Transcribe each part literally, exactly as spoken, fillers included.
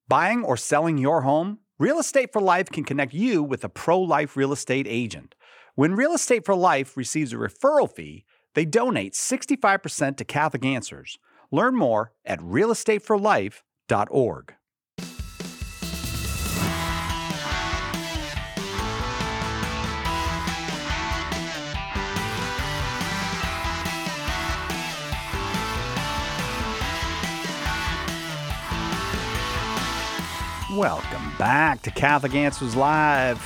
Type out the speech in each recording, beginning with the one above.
Buying or selling your home? Real Estate for Life can connect you with a pro-life real estate agent. When Real Estate for Life receives a referral fee, they donate sixty-five percent to Catholic Answers. Learn more at real estate for life dot org. Welcome back to Catholic Answers Live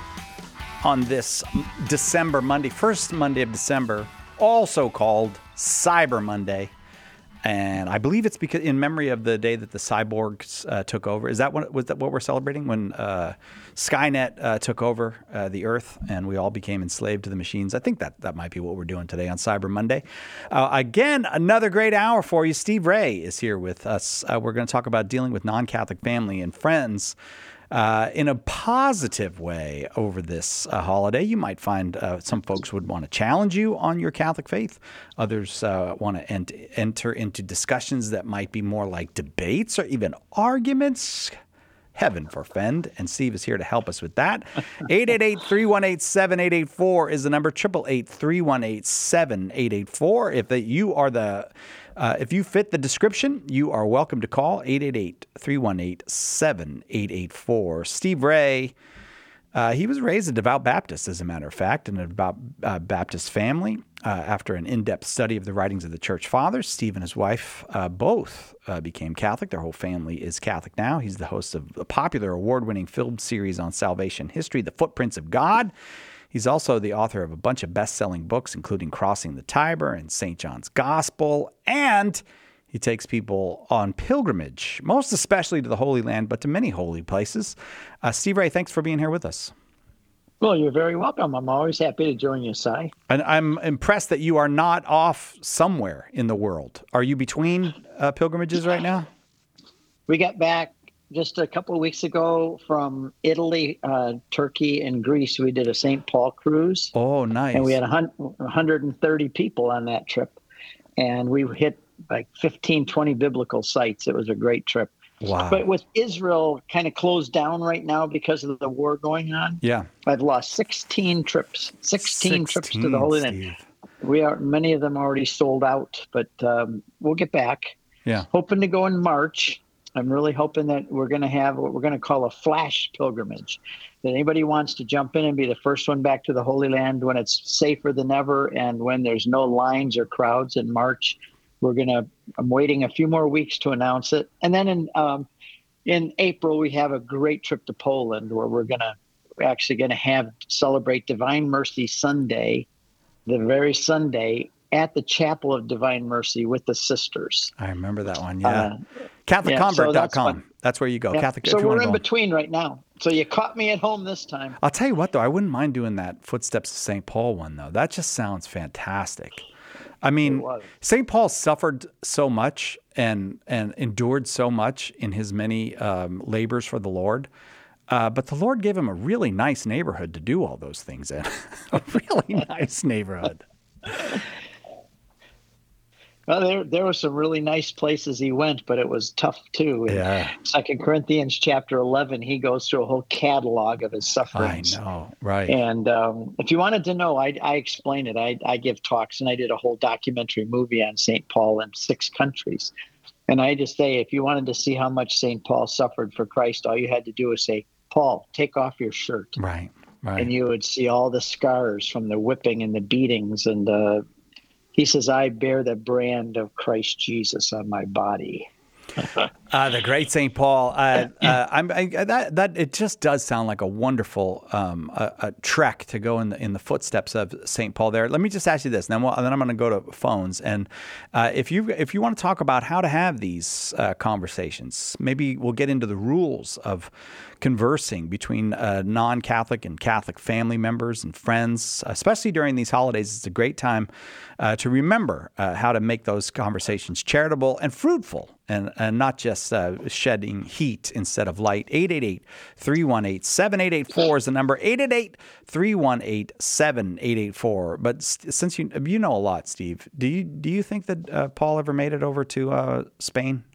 on this December Monday, first Monday of December, also called Cyber Monday. And I believe it's because in memory of the day that the cyborgs uh, took over. Is that what was that what we're celebrating when uh, Skynet uh, took over uh, the Earth and we all became enslaved to the machines? I think that that might be what we're doing today on Cyber Monday. Uh, again, another great hour for you. Steve Ray is here with us. Uh, we're going to talk about dealing with non-Catholic family and friends Uh, in a positive way over this uh, holiday. You might find uh, some folks would want to challenge you on your Catholic faith. Others uh, want to ent- enter into discussions that might be more like debates or even arguments. Heaven forfend. And Steve is here to help us with that. eight eight eight, three one eight, seven eight eight four is the number. eight eight eight, three one eight, seven eight eight four. If the, you are the Uh, if you fit the description, you are welcome to call eight eight eight, three one eight, seven eight eight four. Steve Ray, uh, he was raised a devout Baptist, as a matter of fact, in a devout uh, Baptist family. Uh, after an in-depth study of the writings of the Church Fathers, Steve and his wife uh, both uh, became Catholic. Their whole family is Catholic now. He's the host of a popular award-winning film series on salvation history, The Footprints of God. He's also the author of a bunch of best-selling books, including Crossing the Tiber and Saint John's Gospel, and he takes people on pilgrimage, most especially to the Holy Land, but to many holy places. Uh, Steve Ray, thanks for being here with us. Well, you're very welcome. I'm always happy to join you, Si. And I'm impressed that you are not off somewhere in the world. Are you between uh, pilgrimages right now? We got back just a couple of weeks ago from Italy, uh, Turkey, and Greece. We did a Saint Paul cruise. Oh, nice. And we had one hundred thirty people on that trip. And we hit like fifteen, twenty biblical sites. It was a great trip. Wow. But with Israel kind of closed down right now because of the war going on, yeah, I've lost sixteen trips, sixteen, sixteen trips to the Holy Land. We are, many of them already sold out, but um, we'll get back. Yeah. Hoping to go in March. I'm really hoping that we're going to have what we're going to call a flash pilgrimage, that anybody wants to jump in and be the first one back to the Holy Land when it's safer than ever and when there's no lines or crowds in March. We're going to, I'm waiting a few more weeks to announce it. And then in um, in April, we have a great trip to Poland where we're going to, we're actually going to have celebrate Divine Mercy Sunday, the very Sunday, at the Chapel of Divine Mercy with the sisters. I remember that one, yeah. Uh, Catholic Convert dot com. Yeah, so that's, that's where you go. Yeah. Catholic. So we're in between right now. So you caught me at home this time. I'll tell you what, though. I wouldn't mind doing that Footsteps of Saint Paul one, though. That just sounds fantastic. I mean, Saint Paul suffered so much and and endured so much in his many um, labors for the Lord. Uh, but the Lord gave him a really nice neighborhood to do all those things in. A really nice neighborhood. Well, there there were some really nice places he went, but it was tough too. In yeah. Second Corinthians chapter eleven, he goes through a whole catalog of his sufferings. I know, right? And um, if you wanted to know, I, I explain it. I, I give talks, and I did a whole documentary movie on Saint Paul in six countries. And I just say, if you wanted to see how much Saint Paul suffered for Christ, all you had to do was say, "Paul, take off your shirt." Right, right. And you would see all the scars from the whipping and the beatings and the. He says, "I bear the brand of Christ Jesus on my body." uh, the great Saint Paul. Uh, uh, I'm, I, that that it just does sound like a wonderful um, a, a trek to go in the in the footsteps of Saint Paul. There. Let me just ask you this, and then, we'll, and then I'm going to go to phones. And uh, if you if you want to talk about how to have these uh, conversations, maybe we'll get into the rules of conversing between uh, non-Catholic and Catholic family members and friends, especially during these holidays. It's a great time uh, to remember uh, how to make those conversations charitable and fruitful, and, and not just uh, shedding heat instead of light. eight eight eight, three one eight, seven eight eight four is the number. eight eight eight, three one eight, seven eight eight four. But st- since you you know a lot, Steve, do you do you think that uh, Paul ever made it over to uh, Spain?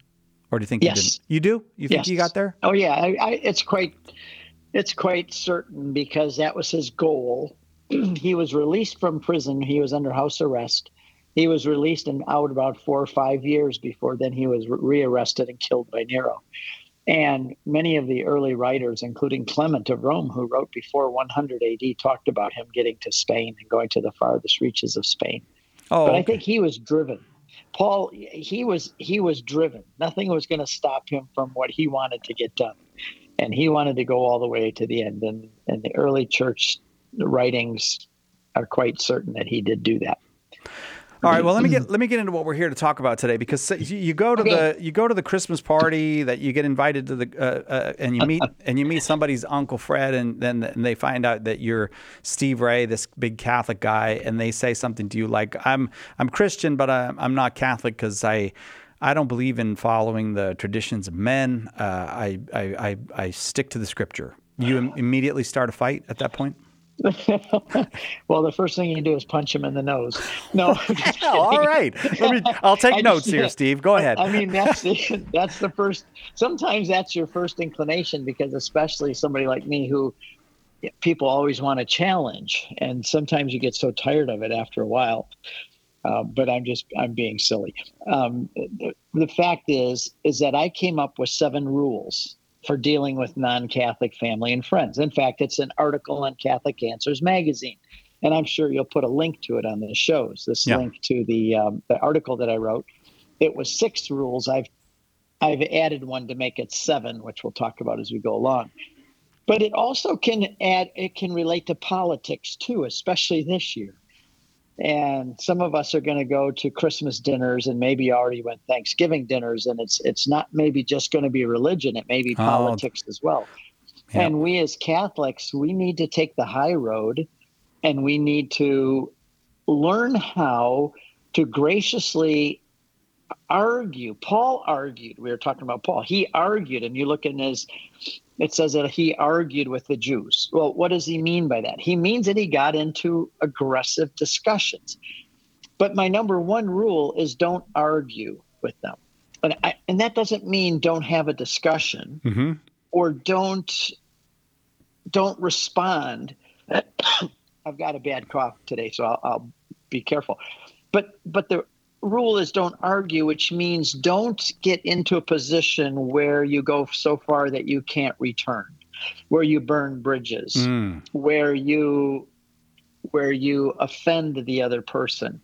Or do you think Yes. you didn't? You do? You think Yes. you got there? Oh yeah, I, I, it's quite it's quite certain because that was his goal. He was released from prison. He was under house arrest. He was released and out about four or five years before then he was rearrested and killed by Nero. And many of the early writers, including Clement of Rome, who wrote before one hundred A D, talked about him getting to Spain and going to the farthest reaches of Spain. Oh, but I okay. think he was driven. Paul, he was he was driven. Nothing was going to stop him from what he wanted to get done. And he wanted to go all the way to the end. And, and the early church writings are quite certain that he did do that. All right. Well, let me get let me get into what we're here to talk about today, because you, you go to Okay. the you go to the Christmas party that you get invited to the uh, uh, and you meet and you meet somebody's Uncle Fred, and then and they find out that you're Steve Ray, this big Catholic guy, and they say something to you like, "I'm I'm Christian, but I'm I'm not Catholic because I." I don't believe in following the traditions of men. Uh, I, I, I, I stick to the scripture. You im- immediately start a fight at that point? Well, the first thing you do is punch him in the nose. No, I'm just Oh, all kidding. right. Let me. I'll take I notes just- here, Steve. Go ahead. I mean, that's the, that's the first. Sometimes that's your first inclination, because especially somebody like me who people always want to challenge, and sometimes you get so tired of it after a while. Uh, but I'm just I'm being silly. Um, the, the fact is is that I came up with seven rules for dealing with non-Catholic family and friends. In fact, it's an article on Catholic Answers magazine, and I'm sure you'll put a link to it on the shows. This Yeah. link to the um, the article that I wrote. It was six rules. I've I've added one to make it seven, which we'll talk about as we go along. But it also can add. It can relate to politics too, especially this year. And some of us are going to go to Christmas dinners, and maybe already went Thanksgiving dinners, and it's it's not maybe just going to be religion, it may be Oh. politics as well. Yeah. And we as Catholics, we need to take the high road, and we need to learn how to graciously argue. Paul argued. We were talking about Paul. He argued, and you look in his, it says that he argued with the Jews. Well, what does he mean by that? He means that he got into aggressive discussions. But my number one rule is don't argue with them. And, I, and that doesn't mean don't have a discussion Mm-hmm. or don't don't respond. I've got a bad cough today, so I'll, I'll be careful. But but the rule is don't argue, which means don't get into a position where you go so far that you can't return, where you burn bridges, Mm. where you where you offend the other person.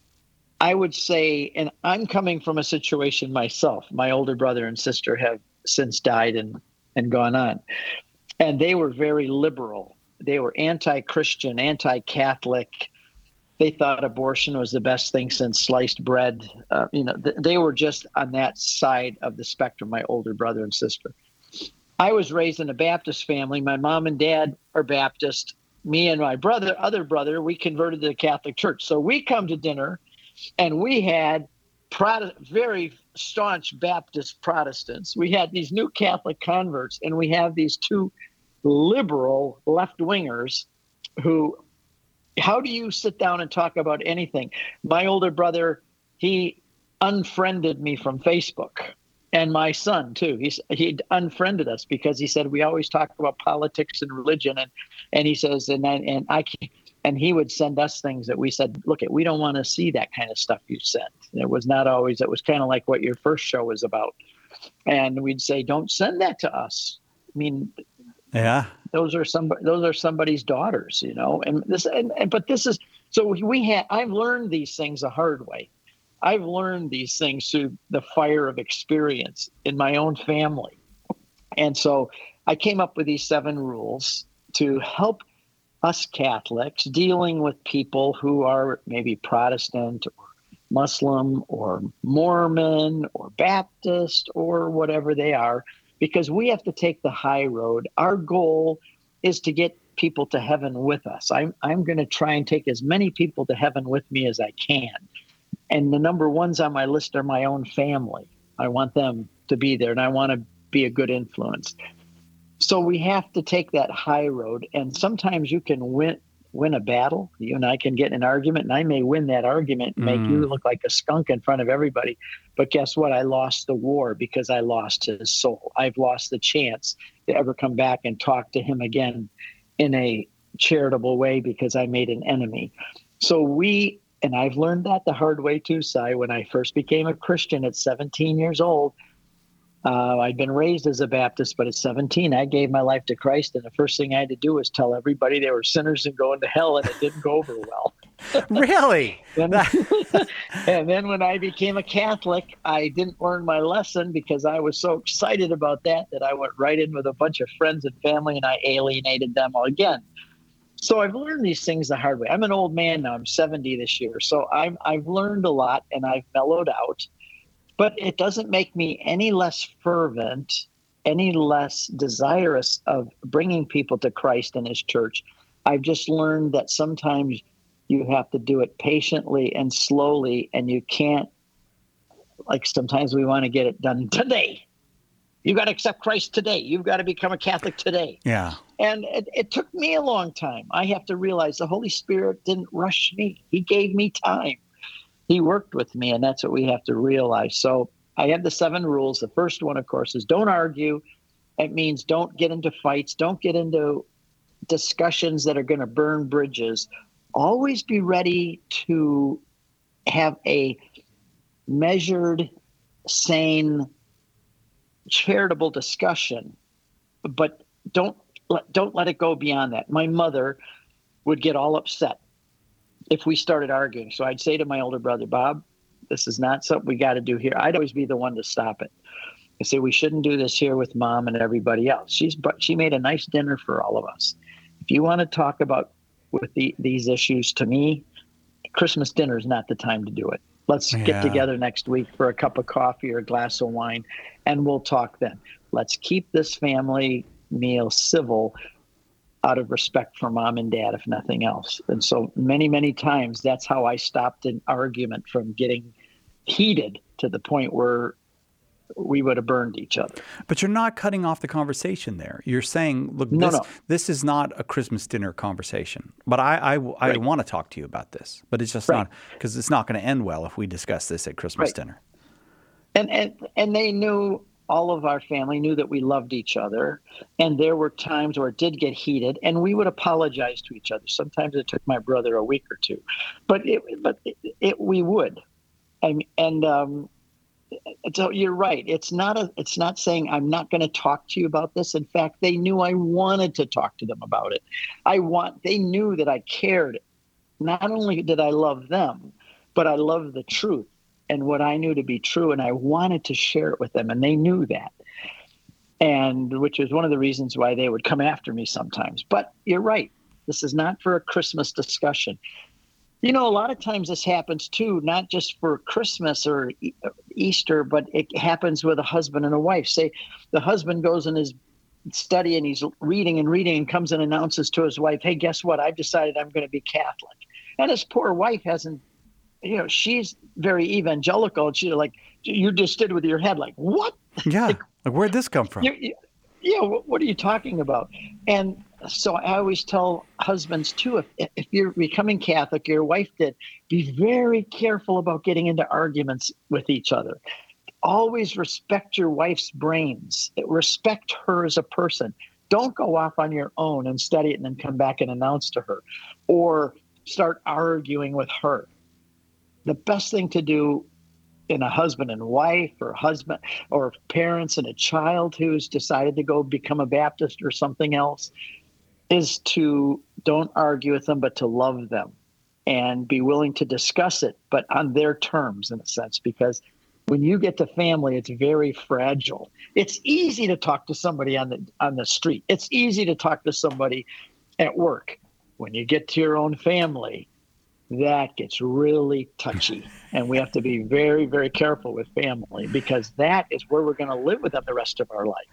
I would say, and I'm coming from a situation myself, my older brother and sister have since died and, and gone on. And they were very liberal. They were anti-Christian, anti-Catholic. They thought abortion was the best thing since sliced bread. Uh, you know, th- they were just on that side of the spectrum, my older brother and sister. I was raised in a Baptist family. My mom and dad are Baptist. Me and my brother, other brother, we converted to the Catholic Church. So we come to dinner, and we had Prot- very staunch Baptist Protestants. We had these new Catholic converts, and we have these two liberal left-wingers who, how do you sit down and talk about anything? My older brother, he unfriended me from Facebook, and my son too. He's, he unfriended us because he said we always talk about politics and religion, and and he says, and I, and I can't. And he would send us things that we said, look, we don't want to see that kind of stuff you sent. It was not always, it was kind of like what your first show was about. And we'd say, don't send that to us. I mean, Yeah. those are some, those are somebody's daughters, you know, and this, and, and but this is, so we had, I've learned these things the hard way. I've learned these things through the fire of experience in my own family. And so I came up with these seven rules to help us Catholics dealing with people who are maybe Protestant or Muslim or Mormon or Baptist or whatever they are, because we have to take the high road. Our goal is to get people to heaven with us. I'm, I'm going to try and take as many people to heaven with me as I can. And the number ones on my list are my own family. I want them to be there, and I want to be a good influence. So we have to take that high road, and sometimes you can win. win a battle. You and I can get in an argument, and I may win that argument and make Mm. you look like a skunk in front of everybody. But guess what? I lost the war because I lost his soul. I've lost the chance to ever come back and talk to him again in a charitable way because I made an enemy. So we, and I've learned that the hard way too, Si. When I first became a Christian at seventeen years old, uh, I'd been raised as a Baptist, but at seventeen, I gave my life to Christ. And the first thing I had to do was tell everybody they were sinners and going to hell, and it didn't go over well. Really? And, and then when I became a Catholic, I didn't learn my lesson because I was so excited about that that I went right in with a bunch of friends and family, and I alienated them all again. So I've learned these things the hard way. I'm an old man now. I'm seventy this year. So I've, I've learned a lot, and I've mellowed out. But it doesn't make me any less fervent, any less desirous of bringing people to Christ and his church. I've just learned that sometimes you have to do it patiently and slowly, and you can't, like sometimes we want to get it done today. You've got to accept Christ today. You've got to become a Catholic today. Yeah. And it, it took me a long time. I have to realize the Holy Spirit didn't rush me. He gave me time. He worked with me, and that's what we have to realize. So I have the seven rules. The first one, of course, is don't argue. It means don't get into fights. Don't get into discussions that are going to burn bridges. Always be ready to have a measured, sane, charitable discussion, but don't let, don't let it go beyond that. My mother would get all upset if we started arguing. So I'd say to my older brother, Bob, this is not something we got to do here. I'd always be the one to stop it. I say, we shouldn't do this here with Mom and everybody else. She's, but she made a nice dinner for all of us. If you want to talk about with the, these issues, to me, Christmas dinner is not the time to do it. Let's Yeah. get together next week for a cup of coffee or a glass of wine, and we'll talk then. Let's keep this family meal civil out of respect for Mom and Dad, if nothing else. And so many, many times that's how I stopped an argument from getting heated to the point where we would have burned each other. But you're not cutting off the conversation there. You're saying, look, No, this, no. this is not a Christmas dinner conversation. But I, I, I Right. want to talk to you about this. But it's just Right. not, because it's not going to end well if we discuss this at Christmas Right. dinner. And, and and they knew, all of our family knew that we loved each other. And there were times where it did get heated, and we would apologize to each other. Sometimes it took my brother a week or two, but it, but it, it we would. And, and um, so you're right. It's not a. It's not saying I'm not going to talk to you about this. In fact, they knew I wanted to talk to them about it. I want. They knew that I cared. Not only did I love them, but I loved the truth and what I knew to be true, and I wanted to share it with them, and they knew that. And which is one of the reasons why they would come after me sometimes. But you're right. This is not for a Christmas discussion. You know, a lot of times this happens too, not just for Christmas or e- Easter, but it happens with a husband and a wife. Say the husband goes in his study and he's reading and reading and comes and announces to his wife, hey, guess what? I've decided I'm going to be Catholic. And his poor wife hasn't, you know, she's very evangelical. And she's like, you just stood with your head like, what? Yeah. Like, where'd this come from? You, you, yeah, what, what are you talking about? And so I always tell husbands too, if if you're becoming Catholic, your wife did, be very careful about getting into arguments with each other. Always respect your wife's brains. Respect her as a person. Don't go off on your own and study it and then come back and announce to her or start arguing with her. The best thing to do in a husband and wife or husband or parents and a child who's decided to go become a Baptist or something else is to don't argue with them, but to love them and be willing to discuss it, but on their terms in a sense, because when you get to family, it's very fragile. It's easy to talk to somebody on the on the street. It's easy to talk to somebody at work. When you get to your own family, that gets really touchy. And we have to be very, very careful with family because that is where we're going to live with them the rest of our life.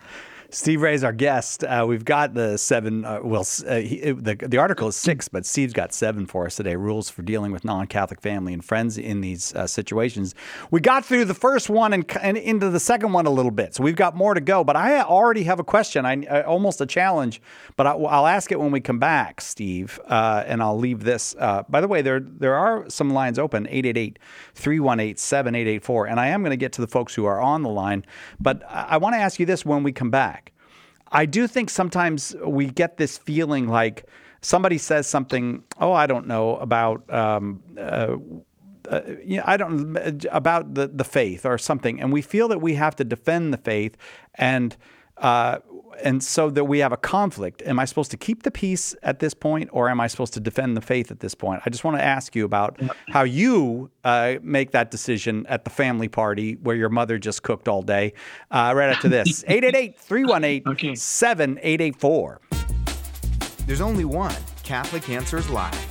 Steve Ray's our guest. Uh, we've got the seven. Uh, well, uh, he, the the article is six, but Steve's got seven for us today. Rules for dealing with non-Catholic family and friends in these uh, situations. We got through the first one and, and into the second one a little bit, so we've got more to go. But I already have a question. I uh, almost a challenge, but I, I'll ask it when we come back, Steve. Uh, and I'll leave this. Uh, by the way, there there are some lines open: eight eight eight, three one eight, seven eight eight four. And I am going to get to the folks who are on the line, but I, I want to ask you this when we come back. I do think sometimes we get this feeling like somebody says something, oh, I don't know, about, um, uh, uh, you know, I don't, about the, the faith or something. And we feel that we have to defend the faith. And, uh, and so that we have a conflict. Am I supposed to keep the peace at this point, or am I supposed to defend the faith at this point? I just want to ask you about how you uh, make that decision at the family party where your mother just cooked all day. Uh, right after this, eight eight eight, three one eight, seven eight eight four. There's only one Catholic Answers Live.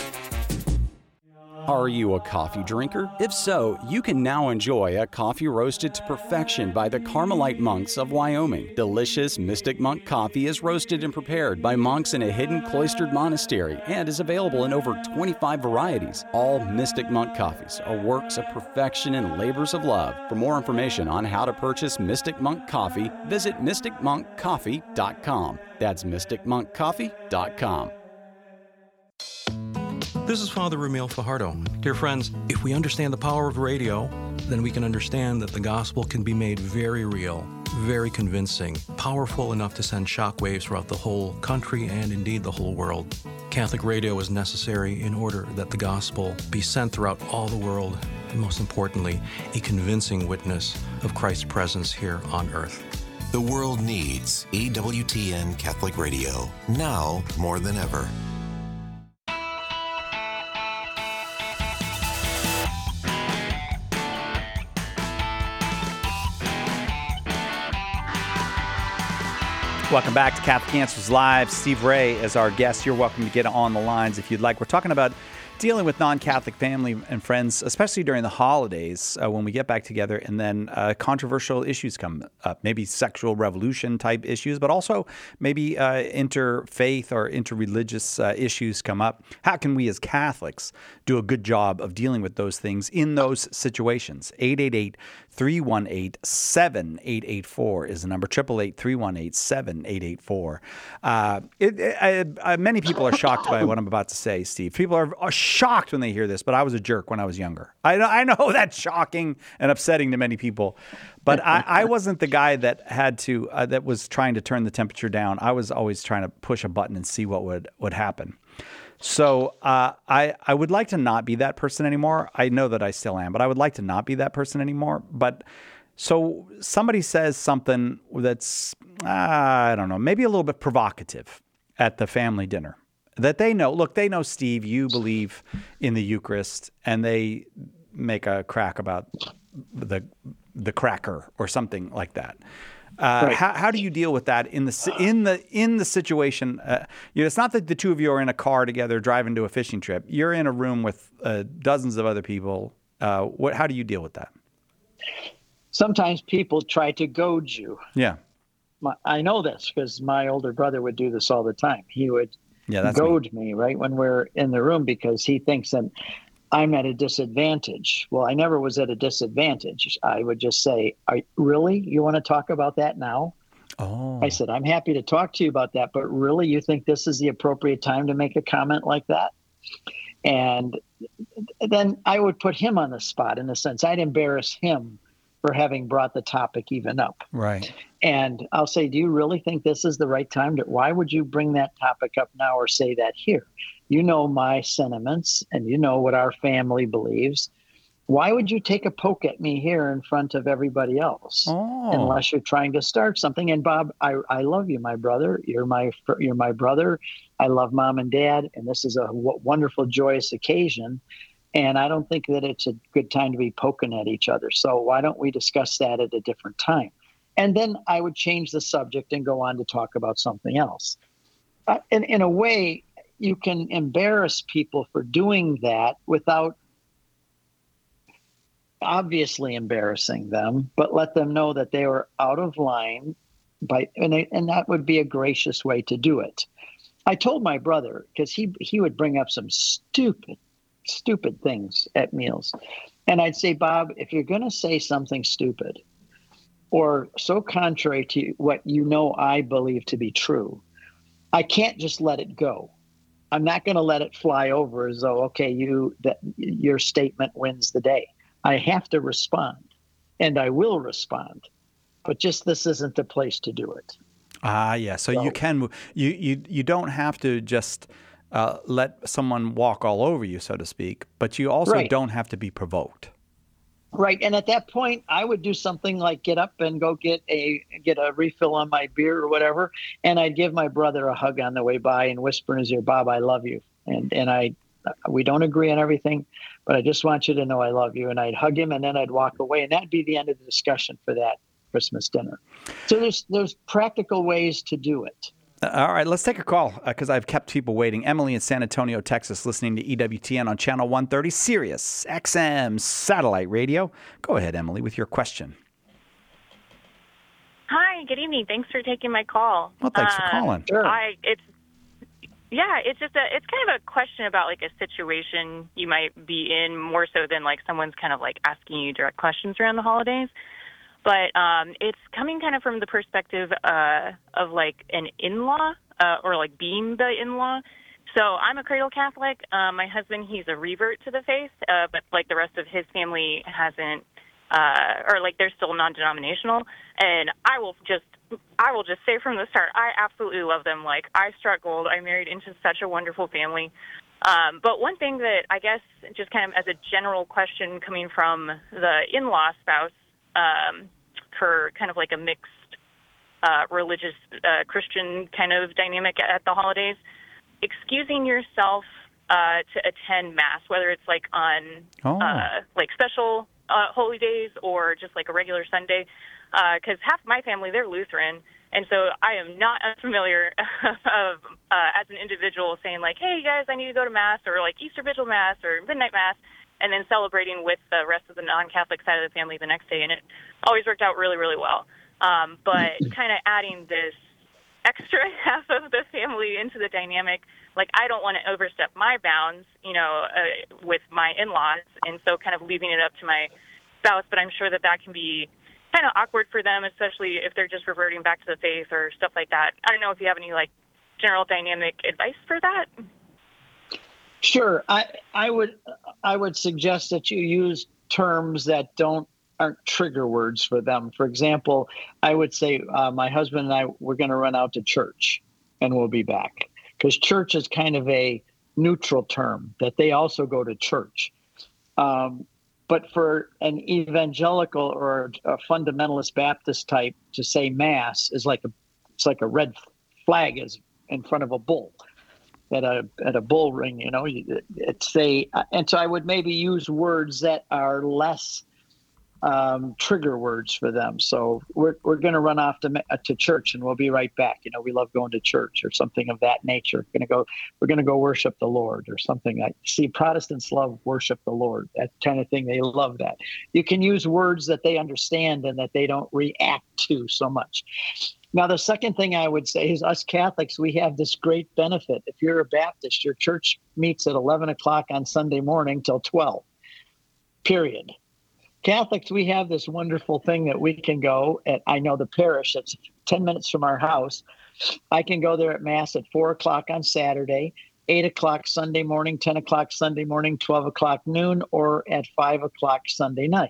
Are you a coffee drinker? If so, you can now enjoy a coffee roasted to perfection by the Carmelite monks of Wyoming. Delicious Mystic Monk coffee is roasted and prepared by monks in a hidden cloistered monastery and is available in over twenty-five varieties. All Mystic Monk coffees are works of perfection and labors of love. For more information on how to purchase Mystic Monk coffee, visit mystic monk coffee dot com. That's mystic monk coffee dot com. This is Father Ramil Fajardo. Dear friends, if we understand the power of radio, then we can understand that the gospel can be made very real, very convincing, powerful enough to send shockwaves throughout the whole country and indeed the whole world. Catholic radio is necessary in order that the gospel be sent throughout all the world, and most importantly, a convincing witness of Christ's presence here on earth. The world needs E W T N Catholic Radio, now more than ever. Welcome back to Catholic Answers Live. Steve Ray is our guest. You're welcome to get on the lines if you'd like. We're talking about dealing with non-Catholic family and friends, especially during the holidays uh, when we get back together, and then uh, controversial issues come up, maybe sexual revolution type issues, but also maybe uh, interfaith or interreligious uh, issues come up. How can we as Catholics do a good job of dealing with those things in those situations? eight eight eight, three one eight, seven eight eight four is the number. eight eight eight, three one eight, seven eight eight four. Uh, it, it, I, I, many people are shocked by what I'm about to say, Steve. People are, are shocked when they hear this, but I was a jerk when I was younger. I, I know that's shocking and upsetting to many people, but I, I wasn't the guy that had to, uh, that was trying to turn the temperature down. I was always trying to push a button and see what would, would happen. So uh, I I would like to not be that person anymore. I know that I still am, but I would like to not be that person anymore. But so somebody says something that's, uh, I don't know, maybe a little bit provocative at the family dinner that they know. Look, they know, Steve, you believe in the Eucharist, and they make a crack about the the cracker or something like that. Uh, right. how, how do you deal with that in the in the in the situation? Uh, you know, it's not that the two of you are in a car together driving to a fishing trip. You're in a room with uh, dozens of other people. Uh, what? How do you deal with that? Sometimes people try to goad you. Yeah, my, I know this because my older brother would do this all the time. He would yeah, that's goad me. me right when we're in the room because he thinks that I'm at a disadvantage. Well, I never was at a disadvantage. I would just say, Are, really? You want to talk about that now? Oh. I said, I'm happy to talk to you about that, but really you think this is the appropriate time to make a comment like that? And then I would put him on the spot in a sense. I'd embarrass him for having brought the topic even up. Right. And I'll say, do you really think this is the right time? To, why would you bring that topic up now or say that here? You know my sentiments and you know what our family believes. Why would you take a poke at me here in front of everybody else? Oh. Unless you're trying to start something. And Bob, I, I love you, my brother. You're my you're my brother. I love mom and dad. And this is a w- wonderful, joyous occasion. And I don't think that it's a good time to be poking at each other. So why don't we discuss that at a different time? And then I would change the subject and go on to talk about something else. Uh, in, in a way, you can embarrass people for doing that without obviously embarrassing them, but let them know that they were out of line by and, and that would be a gracious way to do it. I told my brother, because he he would bring up some stupid, stupid things at meals. And I'd say, Bob, if you're going to say something stupid or so contrary to what you know I believe to be true, I can't just let it go. I'm not going to let it fly over as though, okay, you that your statement wins the day. I have to respond, and I will respond. But just this isn't the place to do it. Ah, yeah. So, So- you can you you you don't have to just uh, let someone walk all over you, so to speak, but you also Right. don't have to be provoked. Right. And at that point, I would do something like get up and go get a get a refill on my beer or whatever. And I'd give my brother a hug on the way by and whisper in his ear, Bob, I love you. And and I we don't agree on everything, but I just want you to know I love you. And I'd hug him and then I'd walk away. And that'd be the end of the discussion for that Christmas dinner. So there's there's practical ways to do it. Uh, All right, let's take a call because I've kept people waiting. Emily in San Antonio, Texas, listening to E W T N on Channel one thirty, Sirius X M Satellite Radio. Go ahead, Emily, with your question. Hi, good evening. Thanks for taking my call. Well, thanks for Um, calling. Sure. I it's yeah, it's just a it's kind of a question about like a situation you might be in more so than like someone's kind of like asking you direct questions around the holidays. But um, it's coming kind of from the perspective uh, of like an in-law uh, or like being the in-law. So I'm a cradle Catholic. Uh, my husband, he's a revert to the faith, uh, but like the rest of his family hasn't, uh, or like they're still non-denominational. And I will just, I will just say from the start, I absolutely love them. Like I struck gold. I married into such a wonderful family. Um, but one thing that I guess just kind of as a general question coming from the in-law spouse, um, for kind of like a mixed uh, religious uh, Christian kind of dynamic at the holidays, excusing yourself uh, to attend Mass, whether it's like on Oh. uh, like special uh, holy days or just like a regular Sunday, because half my family, they're Lutheran, and so I am not unfamiliar of uh, as an individual saying like, hey guys, I need to go to Mass, or like Easter Vigil Mass or Midnight Mass, and then celebrating with the rest of the non-Catholic side of the family the next day. And it always worked out really, really well. Um, but kind of adding this extra half of the family into the dynamic, like I don't want to overstep my bounds, you know, uh, with my in-laws. And so kind of leaving it up to my spouse. But I'm sure that that can be kind of awkward for them, especially if they're just reverting back to the faith or stuff like that. I don't know if you have any like general dynamic advice for that. Sure. I I would I would suggest that you use terms that don't aren't trigger words for them. For example, I would say uh, my husband and I we're going to run out to church and we'll be back, because church is kind of a neutral term that they also go to church. Um, but for an evangelical or a fundamentalist Baptist type to say Mass is like a it's like a red flag is in front of a bull. At a at a bull ring, you know, it's a, and so I would maybe use words that are less um, trigger words for them. So we're we're going to run off to to church and we'll be right back. You know, we love going to church or something of that nature. Going to go, we're going to go worship the Lord or something. Like, see, Protestants love worship the Lord. That kind of thing. They love that. You can use words that they understand and that they don't react to so much. Now, the second thing I would say is us Catholics, we have this great benefit. If you're a Baptist, your church meets at eleven o'clock on Sunday morning till twelve, period. Catholics, we have this wonderful thing that we can go at, I know the parish, it's ten minutes from our house. I can go there at Mass at four o'clock on Saturday, eight o'clock Sunday morning, ten o'clock Sunday morning, twelve o'clock noon, or at five o'clock Sunday night.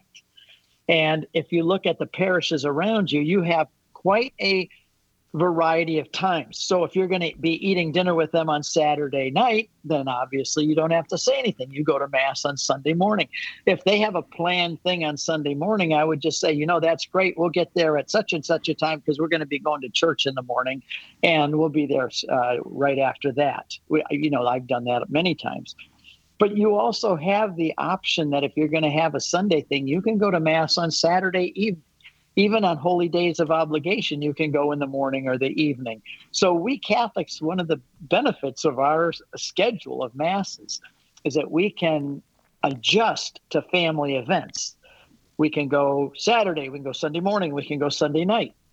And if you look at the parishes around you, you have quite a variety of times. So if you're going to be eating dinner with them on Saturday night, then obviously you don't have to say anything. You go to Mass on Sunday morning. If they have a planned thing on Sunday morning, I would just say, you know, that's great. We'll get there at such and such a time because we're going to be going to church in the morning, and we'll be there uh, right after that. We, you know, I've done that many times. But you also have the option that if you're going to have a Sunday thing, you can go to Mass on Saturday evening. Even on holy days of obligation, you can go in the morning or the evening. So we Catholics, one of the benefits of our schedule of Masses is that we can adjust to family events. We can go Saturday, we can go Sunday morning, we can go Sunday night.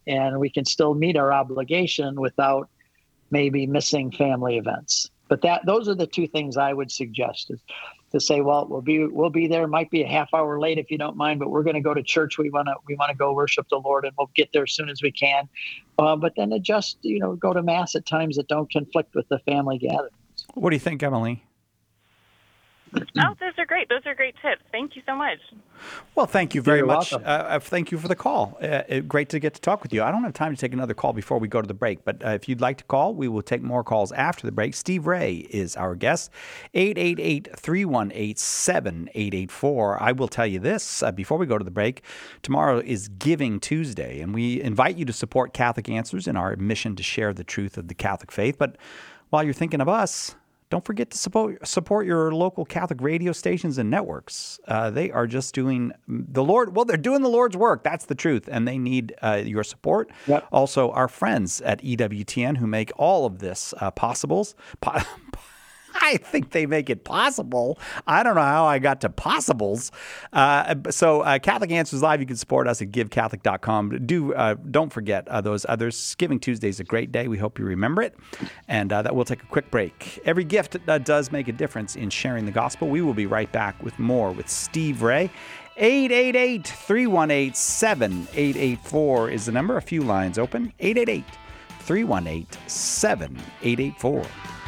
and we can still meet our obligation without maybe missing family events. But that those are the two things I would suggest, is to say, well, we'll be we'll be there. Might be a half hour late if you don't mind, but we're going to go to church. We want to we want to go worship the Lord, and we'll get there as soon as we can. Uh, but then adjust, you know, go to mass at times that don't conflict with the family gatherings. What do you think, Emily? Oh, those are great. Those are great tips. Thank you so much. Well, thank you very You're much. welcome. Uh, thank you for the call. Uh, uh, great to get to talk with you. I don't have time to take another call before we go to the break, but uh, if you'd like to call, we will take more calls after the break. Steve Ray is our guest, eight eight eight, three one eight, seven eight eight four. I will tell you this uh, before we go to the break. Tomorrow is Giving Tuesday, and we invite you to support Catholic Answers in our mission to share the truth of the Catholic faith. But while you're thinking of us, don't forget to support support your local Catholic radio stations and networks. Uh, they are just doing the Lord. Well, they're doing the Lord's work. That's the truth, and they need uh, your support. Yep. Also, our friends at E W T N who make all of this uh, possibles. Po- I think they make it possible. I don't know how I got to possibles. Uh, so uh, Catholic Answers Live, you can support us at give catholic dot com. Do, uh, don't forget uh, those others. Giving Tuesday is a great day. We hope you remember it. And uh, that we'll take a quick break. Every gift uh, does make a difference in sharing the gospel. We will be right back with more with Steve Ray. eight eight eight, three one eight, seven eight eight four is the number. A few lines open. eight eight eight, three one eight, seven eight eight four.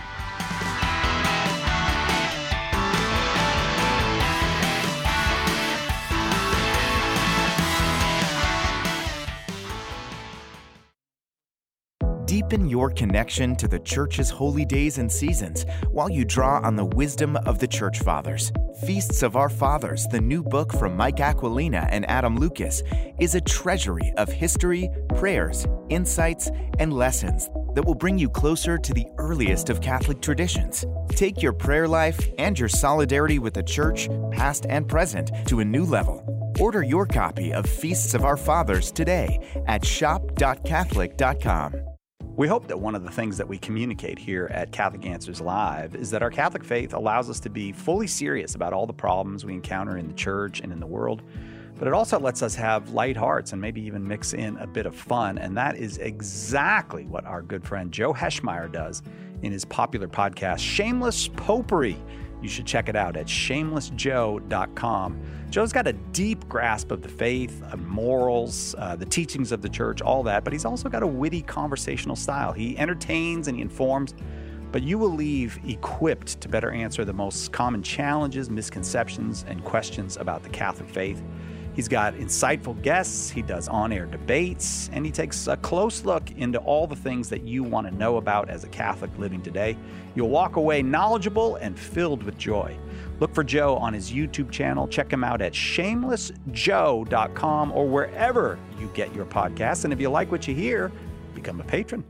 Deepen your connection to the Church's holy days and seasons while you draw on the wisdom of the Church Fathers. Feasts of Our Fathers, the new book from Mike Aquilina and Adam Lucas, is a treasury of history, prayers, insights, and lessons that will bring you closer to the earliest of Catholic traditions. Take your prayer life and your solidarity with the Church, past and present, to a new level. Order your copy of Feasts of Our Fathers today at shop dot catholic dot com. We hope that one of the things that we communicate here at Catholic Answers Live is that our Catholic faith allows us to be fully serious about all the problems we encounter in the church and in the world, but it also lets us have light hearts and maybe even mix in a bit of fun, and that is exactly what our good friend Joe Heschmeyer does in his popular podcast, Shameless Popery. You should check it out at shameless joe dot com. Joe's got a deep grasp of the faith, of morals, uh, the teachings of the church, all that, but he's also got a witty conversational style. He entertains and he informs, but you will leave equipped to better answer the most common challenges, misconceptions, and questions about the Catholic faith. He's got insightful guests, he does on-air debates, and he takes a close look into all the things that you want to know about as a Catholic living today. You'll walk away knowledgeable and filled with joy. Look for Joe on his YouTube channel. Check him out at shameless joe dot com or wherever you get your podcasts. And if you like what you hear, become a patron.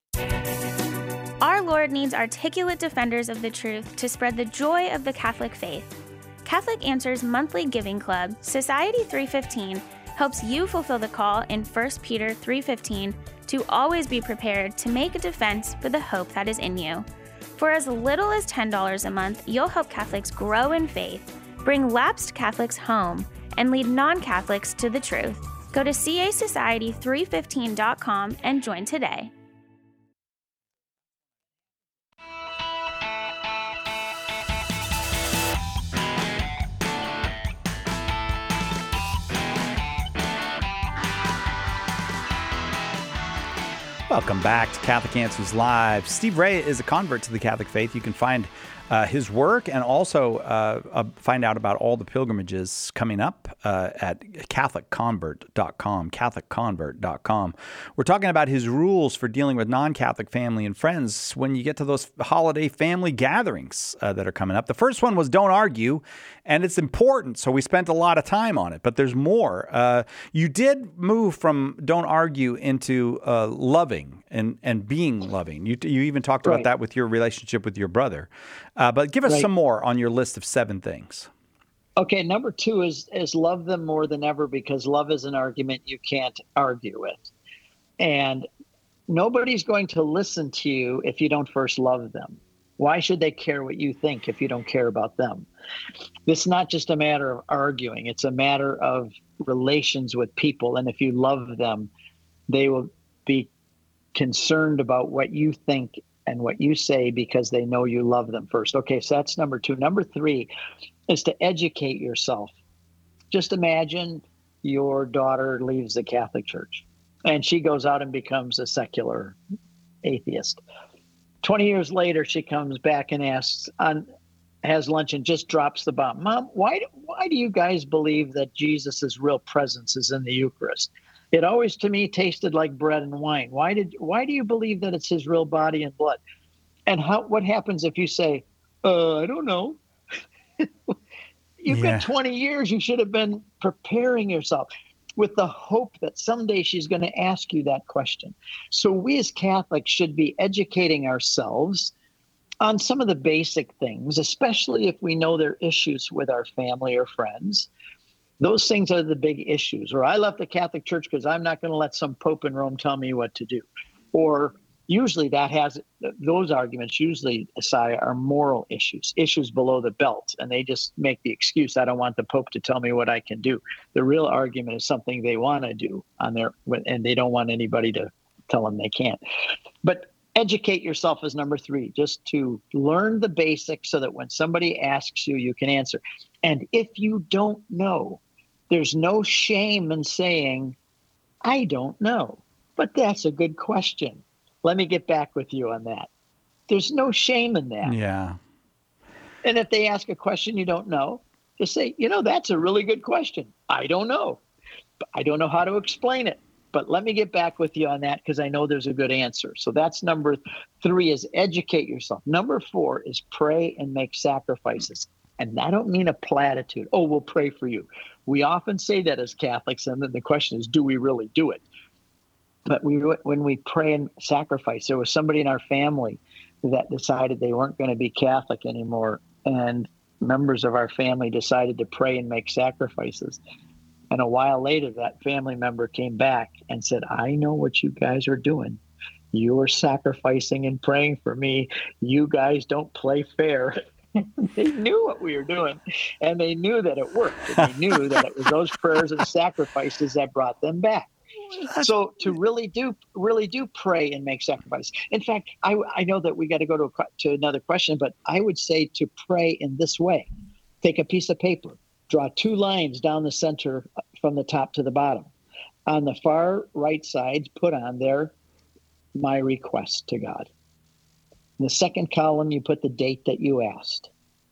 Our Lord needs articulate defenders of the truth to spread the joy of the Catholic faith. Catholic Answers monthly giving club, Society three fifteen, helps you fulfill the call in First Peter three fifteen to always be prepared to make a defense for the hope that is in you. For as little as ten dollars a month, you'll help Catholics grow in faith, bring lapsed Catholics home, and lead non-Catholics to the truth. Go to c a society three fifteen dot com and join today. Welcome back to Catholic Answers Live. Steve Ray is a convert to the Catholic faith. You can find uh, his work and also uh, uh, find out about all the pilgrimages coming up uh, at catholic convert dot com, catholic convert dot com. We're talking about his rules for dealing with non-Catholic family and friends when you get to those holiday family gatherings uh, that are coming up. The first one was don't argue, and it's important, so we spent a lot of time on it, but there's more. Uh, you did move from don't argue into uh, loving and, and being loving. You, you even talked about Right. that with your relationship with your brother. Uh, but give us Right. some more on your list of seven things. Okay, number two is is love them more than ever, because love is an argument you can't argue with. And nobody's going to listen to you if you don't first love them. Why should they care what you think if you don't care about them? This is not just a matter of arguing. It's a matter of relations with people. And if you love them, They will be concerned about what you think and what you say because they know you love them first. Okay, so that's number two. Number three is to educate yourself. Just imagine your daughter leaves the Catholic Church and she goes out and becomes a secular atheist. twenty years later, she comes back and asks, on, has lunch and just drops the bomb. Mom, why, why do you guys believe that Jesus' real presence is in the Eucharist? It always, to me, tasted like bread and wine. Why did? Why do you believe that it's his real body and blood? And how? What happens if you say, uh, I don't know? You've Yeah. got twenty years. You should have been preparing yourself with the hope that someday she's going to ask you that question. So we as Catholics should be educating ourselves on some of the basic things, especially if we know there are issues with our family or friends. Those things are the big issues. Or I left the Catholic Church because I'm not going to let some pope in Rome tell me what to do. Or usually that has, those arguments usually, Asaya, are moral issues, issues below the belt. And they just make the excuse, I don't want the pope to tell me what I can do. The real argument is something they want to do on their, and they don't want anybody to tell them they can't. But educate yourself is number three, just to learn the basics so that when somebody asks you, you can answer. And if you don't know, there's no shame in saying, I don't know, but that's a good question. Let me get back with you on that. There's no shame in that. Yeah. And if they ask a question you don't know, just say, you know, that's a really good question. I don't know. I don't know how to explain it, but let me get back with you on that because I know there's a good answer. So that's number three, is educate yourself. Number four is pray and make sacrifices. And I don't mean a platitude. Oh, we'll pray for you. We often say that as Catholics, and then the question is, do we really do it? But we, when we pray and sacrifice, there was somebody in our family that decided they weren't going to be Catholic anymore, and members of our family decided to pray and make sacrifices. And a while later, that family member came back and said, I know what you guys are doing. You are sacrificing and praying for me. You guys don't play fair. They knew what we were doing, and they knew that it worked. And they knew that it was those prayers and sacrifices that brought them back. So to really do, really do pray and make sacrifice. In fact, I, I know that we got to go to, a, to another question, but I would say to pray in this way. Take a piece of paper, draw two lines down the center from the top to the bottom. On the far right side, put on there, my request to God. In the second column, you put the date that you asked.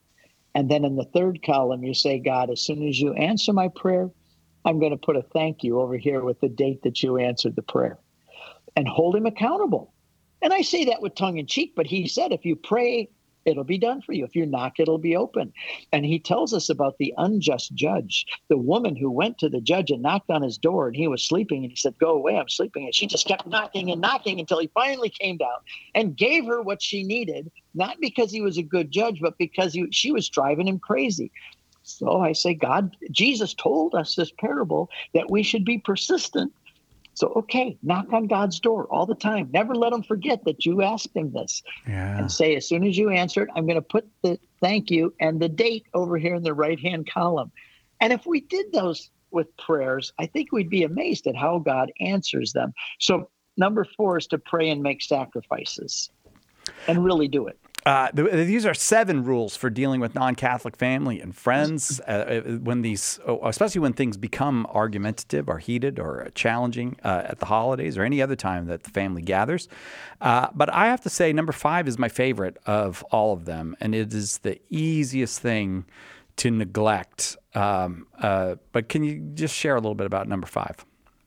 And then in the third column, you say, God, as soon as you answer my prayer, I'm going to put a thank you over here with the date that you answered the prayer, and hold him accountable. And I say that with tongue in cheek, but he said, if you pray, it'll be done for you. If you knock, it'll be open. And he tells us about the unjust judge, the woman who went to the judge and knocked on his door, and he was sleeping, and he said, go away, I'm sleeping. And she just kept knocking and knocking until he finally came down and gave her what she needed, not because he was a good judge, but because he, she was driving him crazy. So I say, God, Jesus told us this parable that we should be persistent. So, okay, knock on God's door all the time. Never let him forget that you asked him this. Yeah. And say, as soon as you answer it, I'm going to put the thank you and the date over here in the right-hand column. And if we did those with prayers, I think we'd be amazed at how God answers them. So number four is to pray and make sacrifices and really do it. Uh, th- these are seven rules for dealing with non-Catholic family and friends uh, when these, especially when things become argumentative or heated or challenging uh, at the holidays or any other time that the family gathers. Uh, but I have to say, number five is my favorite of all of them, and it is the easiest thing to neglect. Um, uh, but can you just share a little bit about number five?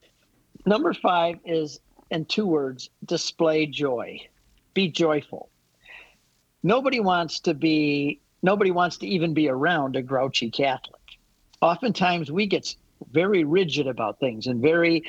Number five is, in two words, display joy. Be joyful. Nobody wants to be, nobody wants to even be around a grouchy Catholic. Oftentimes we get very rigid about things and very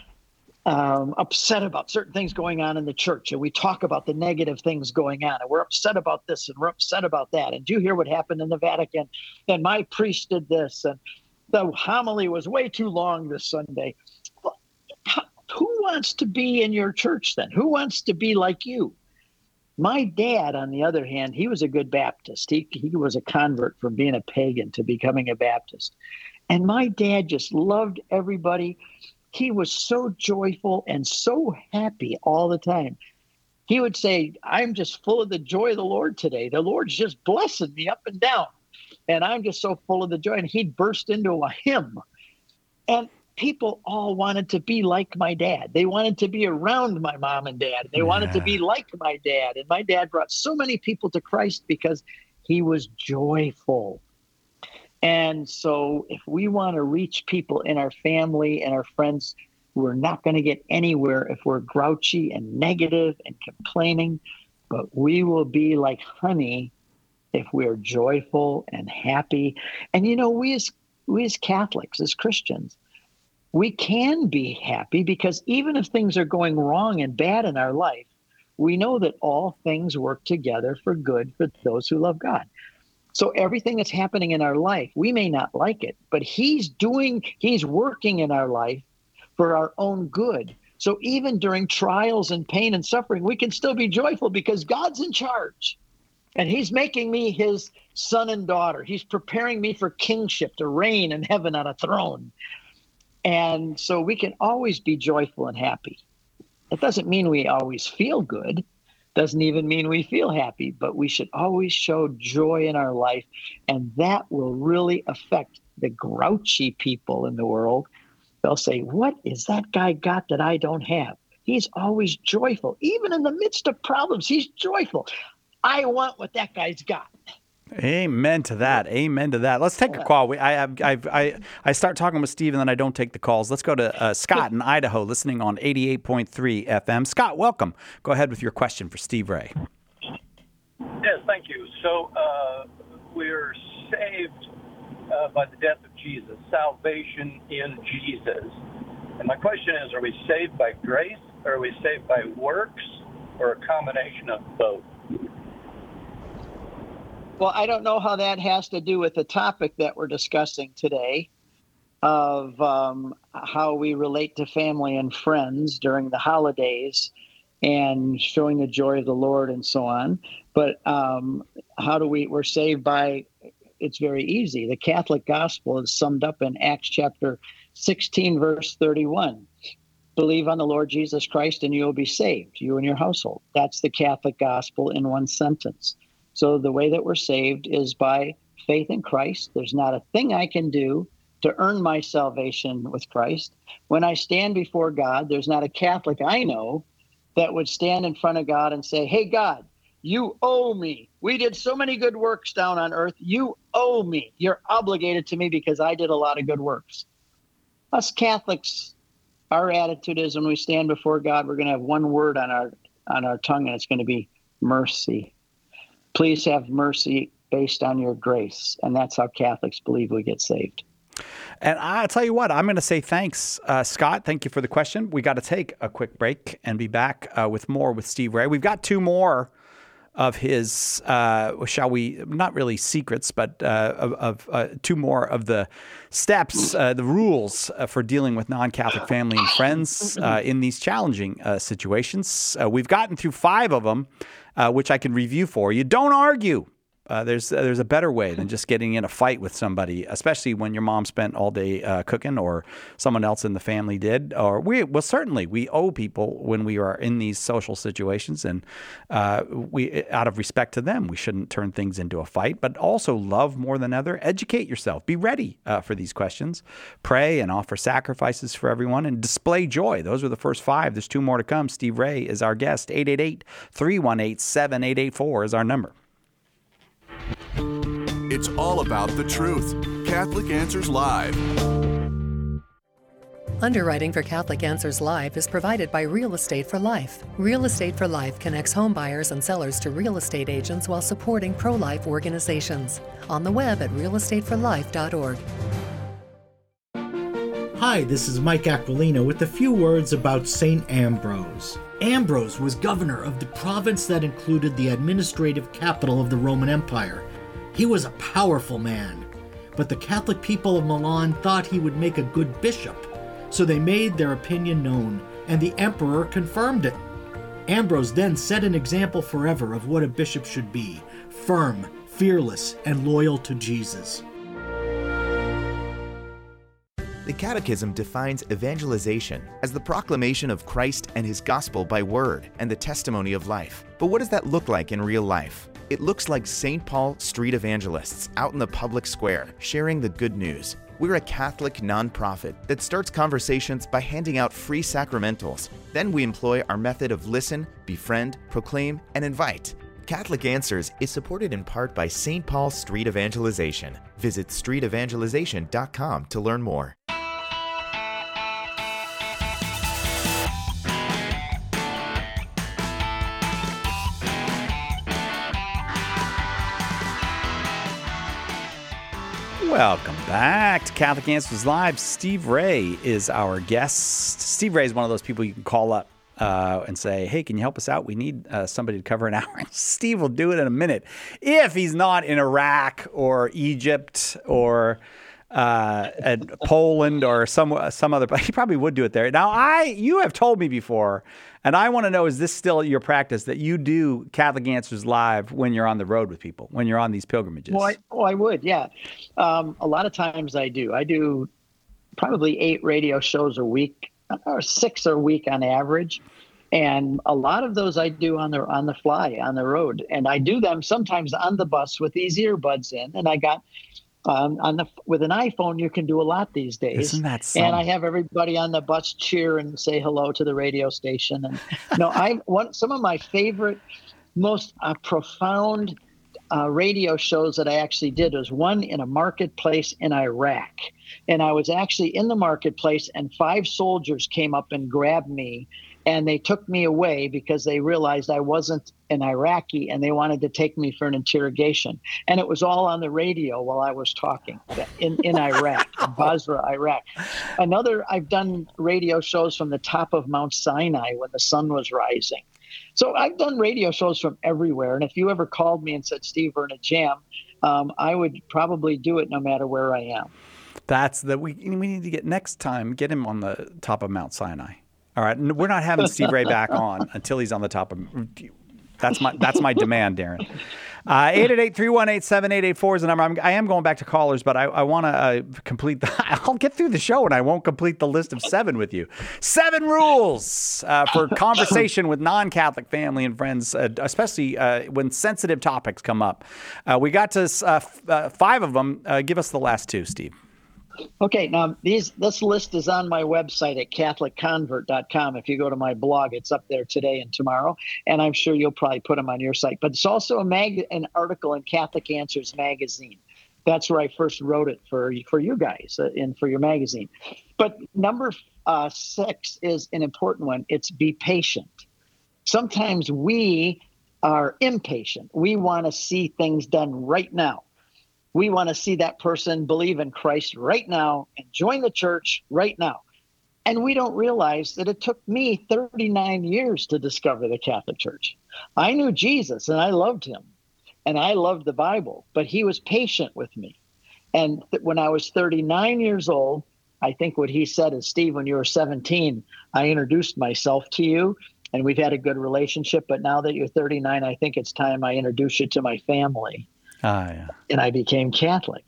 um, upset about certain things going on in the church. And we talk about the negative things going on. And we're upset about this and we're upset about that. And do you hear what happened in the Vatican? And my priest did this. And the homily was way too long this Sunday. Well, who wants to be in your church then? Who wants to be like you? My dad, on the other hand, he was a good Baptist. He he was a convert from being a pagan to becoming a Baptist. And my dad just loved everybody. he was so joyful and so happy all the time. He would say, I'm just full of the joy of the Lord today. The Lord's just blessing me up and down. And I'm just so full of the joy. And he'd burst into a hymn. And people all wanted to be like my dad. They wanted to be around my mom and dad. They yeah. wanted to be like my dad. And my dad brought so many people to Christ because he was joyful. And so if we want to reach people in our family and our friends, we're not going to get anywhere if we're grouchy and negative and complaining, but we will be like honey if we're joyful and happy. And, you know, we as we as Catholics, as Christians, we can be happy because even if things are going wrong and bad in our life, we know that all things work together for good for those who love God. So everything that's happening in our life, we may not like it, but he's doing, he's working in our life for our own good. So even during trials and pain and suffering, we can still be joyful because God's in charge. And he's making me his son and daughter. He's preparing me for kingship, to reign in heaven on a throne. And so we can always be joyful and happy. It doesn't mean we always feel good. Doesn't even mean we feel happy, but we should always show joy in our life. And that will really affect the grouchy people in the world. They'll say, what is that guy got that I don't have? He's always joyful. Even in the midst of problems, he's joyful. I want what that guy's got. Amen to that. Amen to that. Let's take a call. We, I, have, I've, I, I start talking with Steve, and then I don't take the calls. Let's go to uh, Scott in Idaho, listening on eighty-eight point three F M. Scott, welcome. Go ahead with your question for Steve Ray. Yes, thank you. So uh, we're saved uh, by the death of Jesus, salvation in Jesus. And my question is, are we saved by grace, or are we saved by works, or a combination of both? Well, I don't know how that has to do with the topic that we're discussing today of um, how we relate to family and friends during the holidays and showing the joy of the Lord and so on. But um, how do we, we're saved by, it's very easy. The Catholic gospel is summed up in Acts chapter sixteen, verse thirty-one. Believe on the Lord Jesus Christ and you will be saved, you and your household. That's the Catholic gospel in one sentence. So the way that we're saved is by faith in Christ. There's not a thing I can do to earn my salvation with Christ. When I stand before God, there's not a Catholic I know that would stand in front of God and say, hey, God, you owe me. We did so many good works down on earth. You owe me. You're obligated to me because I did a lot of good works. Us Catholics, our attitude is when we stand before God, we're going to have one word on our on our tongue, and it's going to be mercy. Please have mercy based on your grace. And that's how Catholics believe we get saved. And I'll tell you what, I'm going to say thanks, uh, Scott. Thank you for the question. We got to take a quick break and be back uh, with more with Steve Ray. We've got two more of his, uh, shall we, not really secrets, but uh, of, of uh, two more of the steps, uh, the rules uh, for dealing with non-Catholic family and friends uh, in these challenging uh, situations. Uh, we've gotten through five of them, uh, which I can review for you. Don't argue. Uh, there's uh, there's a better way than just getting in a fight with somebody, especially when your mom spent all day uh, cooking or someone else in the family did. Or we well certainly we owe people when we are in these social situations, and uh, we out of respect to them, we shouldn't turn things into a fight. But also love more than ever. Educate yourself. Be ready uh, for these questions. Pray and offer sacrifices for everyone, and display joy. Those are the first five. There's two more to come. Steve Ray is our guest. eight eight eight, three one eight, seven eight eight four is our number. It's all about the truth. Catholic Answers Live. Underwriting for Catholic Answers Live is provided by Real Estate for Life. Real Estate for Life connects home buyers and sellers to real estate agents while supporting pro-life organizations. On the web at real estate for life dot org. Hi, this is Mike Aquilina with a few words about Saint Ambrose. Ambrose was governor of the province that included the administrative capital of the Roman Empire. He was a powerful man, but the Catholic people of Milan thought he would make a good bishop, so they made their opinion known, and the emperor confirmed it. Ambrose then set an example forever of what a bishop should be: firm, fearless, and loyal to Jesus. The Catechism defines evangelization as the proclamation of Christ and his gospel by word and the testimony of life. But what does that look like in real life? It looks like Saint Paul street evangelists out in the public square sharing the good news. We're a Catholic nonprofit that starts conversations by handing out free sacramentals. Then we employ our method of listen, befriend, proclaim, and invite. Catholic Answers is supported in part by Saint Paul Street Evangelization. Visit street evangelization dot com to learn more. Welcome back to Catholic Answers Live. Steve Ray is our guest. Steve Ray is one of those people you can call up uh, and say, hey, can you help us out? We need uh, somebody to cover an hour. Steve will do it in a minute. If he's not in Iraq or Egypt or uh, at Poland or some some other, he probably would do it there. Now, I you have told me before, and I want to know, is this still your practice that you do Catholic Answers Live when you're on the road with people, when you're on these pilgrimages? Well, I, oh, I would, yeah. Um, a lot of times I do. I do probably eight radio shows a week, or six a week on average. And a lot of those I do on the on the fly, on the road. And I do them sometimes on the bus with these earbuds in. And I got um, on the with an iPhone, you can do a lot these days. Isn't that something? And I have everybody on the bus cheer and say hello to the radio station. And no, I one some of my favorite, most uh, profound uh, radio shows that I actually did was one in a marketplace in Iraq. And I was actually in the marketplace, and five soldiers came up and grabbed me. And they took me away because they realized I wasn't an Iraqi, and they wanted to take me for an interrogation. And it was all on the radio while I was talking in, in Iraq, in Basra, Iraq. Another, I've done radio shows from the top of Mount Sinai when the sun was rising. So I've done radio shows from everywhere. And if you ever called me and said, Steve, we're in a jam, um, I would probably do it no matter where I am. That's the, we, we need to get next time, get him on the top of Mount Sinai. All right, we're not having Steve Ray back on until he's on the top of. That's my that's my demand, Darren. Uh, eight eight eight, three one eight, seven eight eight four is the number. I'm, I am going back to callers, but I, I want to uh, complete the. I'll get through the show, and I won't complete the list of seven with you. Seven rules uh, for conversation with non-Catholic family and friends, uh, especially uh, when sensitive topics come up. Uh, we got to uh, f- uh, five of them. Uh, give us the last two, Steve. Okay, now these this list is on my website at catholic convert dot com. If you go to my blog, it's up there today and tomorrow, and I'm sure you'll probably put them on your site. But it's also a mag an article in Catholic Answers magazine. That's where I first wrote it for for you guys uh, and for your magazine. But number uh, six is an important one. It's be patient. Sometimes we are impatient. We want to see things done right now. We want to see that person believe in Christ right now and join the church right now. And we don't realize that it took me thirty-nine years to discover the Catholic Church. I knew Jesus and I loved him and I loved the Bible, but he was patient with me. And th- when I was thirty-nine years old, I think what he said is, Steve, when you were seventeen, I introduced myself to you and we've had a good relationship. But now that you're thirty-nine, I think it's time I introduce you to my family. Ah, yeah. And I became Catholic.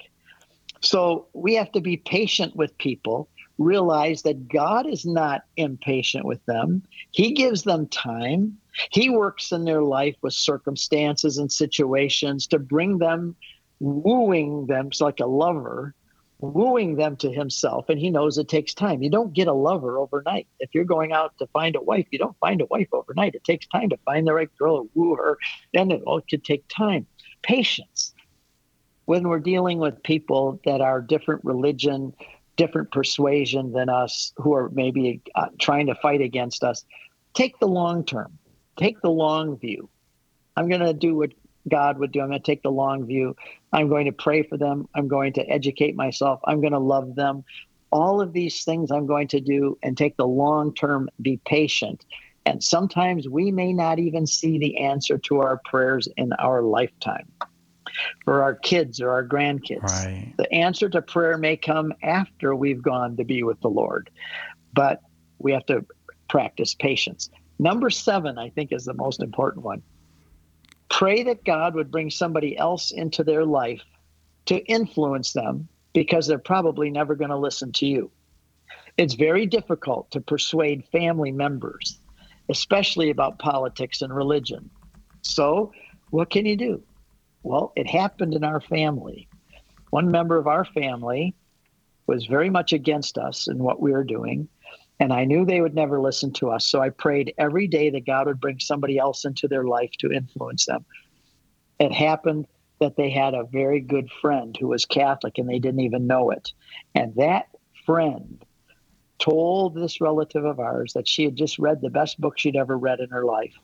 So we have to be patient with people, realize that God is not impatient with them. He gives them time. He works in their life with circumstances and situations to bring them, wooing them. It's like a lover, wooing them to himself. And he knows it takes time. You don't get a lover overnight. If you're going out to find a wife, you don't find a wife overnight. It takes time to find the right girl, woo her. And it all could take time. Patience. When we're dealing with people that are different religion, different persuasion than us, who are maybe uh, trying to fight against us, take the long term. Take the long view. I'm going to do what God would do. I'm going to take the long view. I'm going to pray for them. I'm going to educate myself. I'm going to love them. All of these things I'm going to do and take the long term, be patient. And sometimes we may not even see the answer to our prayers in our lifetime. For our kids or our grandkids, right. The answer to prayer may come after we've gone to be with the Lord. But we have to practice patience. Number seven, I think, is the most important one. Pray that God would bring somebody else into their life to influence them, because they're probably never going to listen to you. It's very difficult to persuade family members, especially about politics and religion. So what can you do? Well, it happened in our family. One member of our family was very much against us and what we were doing. And I knew they would never listen to us. So I prayed every day that God would bring somebody else into their life to influence them. It happened that they had a very good friend who was Catholic and they didn't even know it. And that friend told this relative of ours that she had just read the best book she'd ever read in her life.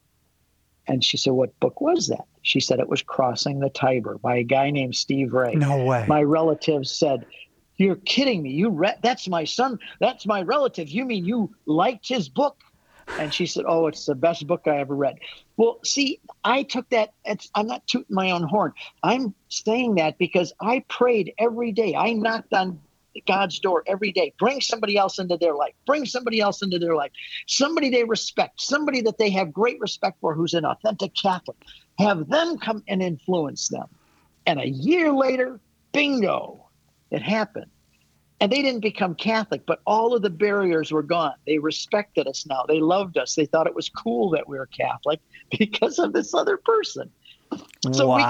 And she said, what book was that? She said it was Crossing the Tiber by a guy named Steve Ray. No way. My relatives said, you're kidding me. You read, that's my son. That's my relative. You mean you liked his book? And she said, oh, it's the best book I ever read. Well, see, I took that. It's, I'm not tooting my own horn. I'm saying that because I prayed every day. I knocked on God's door every day. Bring somebody else into their life. Bring somebody else into their life. Somebody they respect. Somebody that they have great respect for who's an authentic Catholic. Have them come and influence them. And a year later, bingo, it happened. And they didn't become Catholic, but all of the barriers were gone. They respected us now. They loved us. They thought it was cool that we were Catholic because of this other person. So wow. we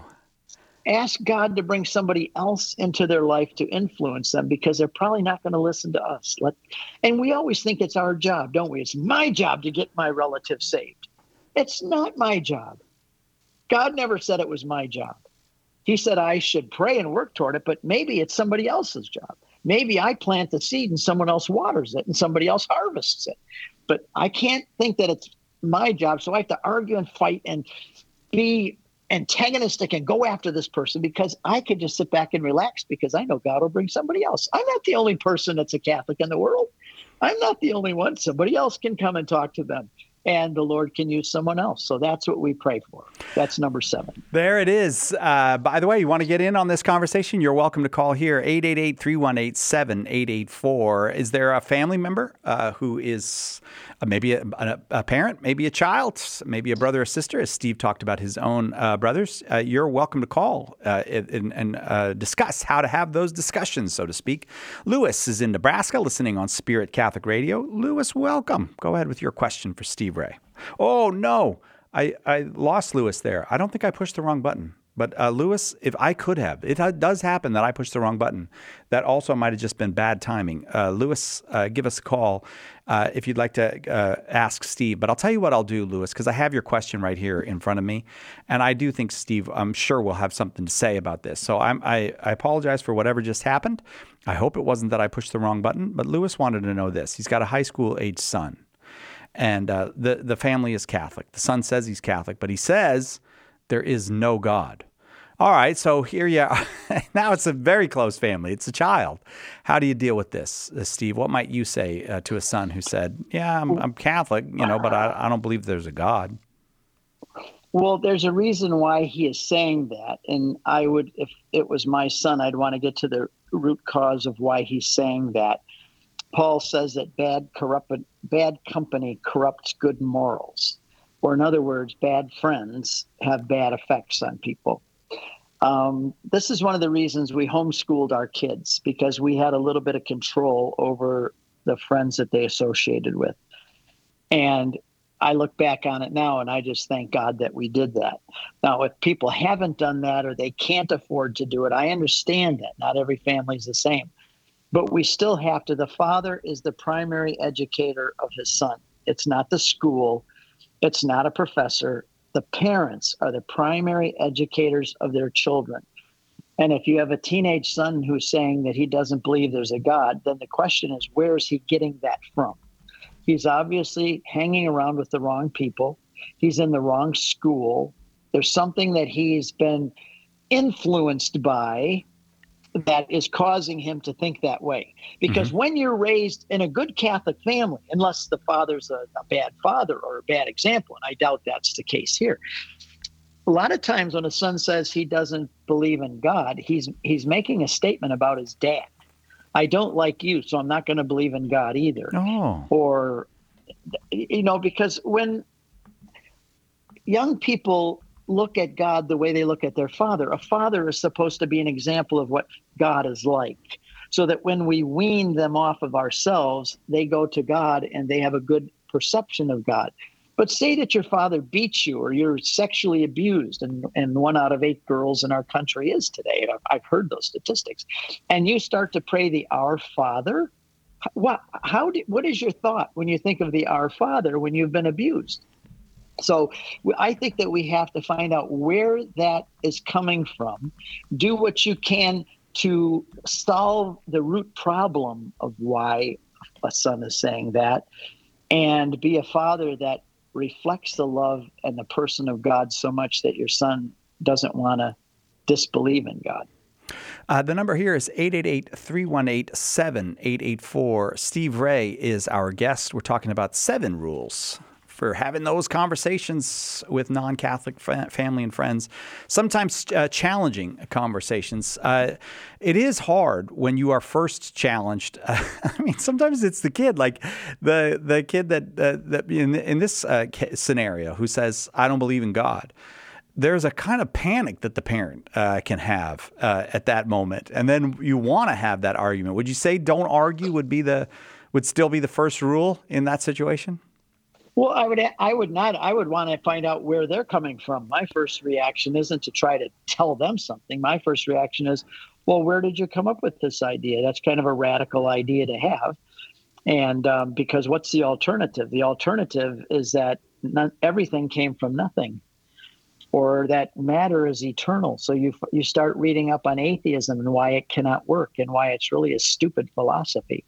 can ask God to bring somebody else into their life to influence them because they're probably not going to listen to us. Let, and we always think it's our job, don't we? It's my job to get my relative saved. It's not my job. God never said it was my job. He said I should pray and work toward it, but maybe it's somebody else's job. Maybe I plant the seed and someone else waters it and somebody else harvests it. But I can't think that it's my job. So I have to argue and fight and be antagonistic and go after this person because I could just sit back and relax because I know God will bring somebody else. I'm not the only person that's a Catholic in the world. I'm not the only one. Somebody else can come and talk to them. And the Lord can use someone else. So that's what we pray for. That's number seven. There it is. Uh, by the way, you want to get in on this conversation? You're welcome to call here, eight eight eight, three one eight, seven eight eight four. Is there a family member uh, who is uh, maybe a, a, a parent, maybe a child, maybe a brother or sister, as Steve talked about his own uh, brothers? Uh, you're welcome to call uh, and, and uh, discuss how to have those discussions, so to speak. Lewis is in Nebraska listening on Spirit Catholic Radio. Lewis, welcome. Go ahead with your question for Steve Ray. Oh, no, I, I lost Lewis there. I don't think I pushed the wrong button. But uh, Lewis, if I could have, it ha- does happen that I pushed the wrong button. That also might have just been bad timing. Uh, Lewis, uh, give us a call uh, if you'd like to uh, ask Steve. But I'll tell you what I'll do, Lewis, because I have your question right here in front of me. And I do think Steve, I'm sure, will have something to say about this. So I'm, I, I apologize for whatever just happened. I hope it wasn't that I pushed the wrong button. But Lewis wanted to know this. He's got a high school-age son. And uh, the, the family is Catholic. The son says he's Catholic, but he says there is no God. All right, so here you are. Now it's a very close family. It's a child. How do you deal with this, uh, Steve? What might you say uh, to a son who said, yeah, I'm, I'm Catholic, you know, but I, I don't believe there's a God? Well, there's a reason why he is saying that. And I would, if it was my son, I'd want to get to the root cause of why he's saying that. Paul says that bad corrupt, bad company corrupts good morals. Or in other words, bad friends have bad effects on people. Um, this is one of the reasons we homeschooled our kids, because we had a little bit of control over the friends that they associated with. And I look back on it now and I just thank God that we did that. Now, if people haven't done that or they can't afford to do it, I understand that. Not every family is the same. But we still have to. The father is the primary educator of his son. It's not the school. It's not a professor. The parents are the primary educators of their children. And if you have a teenage son who's saying that he doesn't believe there's a God, then the question is, where is he getting that from? He's obviously hanging around with the wrong people. He's in the wrong school. There's something that he's been influenced by that is causing him to think that way. Because mm-hmm. when you're raised in a good Catholic family, unless the father's a, a bad father or a bad example, and I doubt that's the case here, a lot of times when a son says he doesn't believe in God, he's he's making a statement about his dad. I don't like you, so I'm not going to believe in God either. Oh. Or, you know, because when young people look at God the way they look at their father, a father is supposed to be an example of what God is like. so that when we wean them off of ourselves, they go to God and they have a good perception of God. But say that your father beats you or you're sexually abused, and, and one out of eight girls in our country is today. And I've, I've heard those statistics. And you start to pray the Our Father. What, how do, what is your thought when you think of the Our Father when you've been abused? So I think that we have to find out where that is coming from, do what you can to solve the root problem of why a son is saying that, and be a father that reflects the love and the person of God so much that your son doesn't want to disbelieve in God. Uh, the number here is eight eight eight, three one eight, seven eight eight four. Steve Ray is our guest. We're talking about seven rules for having those conversations with non-Catholic fa- family and friends, sometimes uh, challenging conversations. Uh, it is hard when you are first challenged. Uh, I mean, sometimes it's the kid, like the the kid that, uh, that in, in this uh, scenario who says, I don't believe in God. There's a kind of panic that the parent uh, can have uh, at that moment. And then you want to have that argument. Would you say don't argue would be the would still be the first rule in that situation? Well, I would I would not. I would want to find out where they're coming from. My first reaction isn't to try to tell them something. My first reaction is, well, where did you come up with this idea? That's kind of a radical idea to have. And um, because what's the alternative? The alternative is that not, everything came from nothing, or that matter is eternal. So you you start reading up on atheism and why it cannot work and why it's really a stupid philosophy.